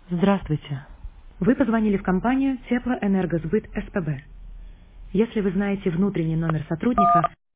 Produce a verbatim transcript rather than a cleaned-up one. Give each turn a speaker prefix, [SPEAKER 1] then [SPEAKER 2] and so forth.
[SPEAKER 1] Здравствуйте. Вы позвонили в компанию Теплоэнергосбыт СПБ. Если вы знаете внутренний номер сотрудника,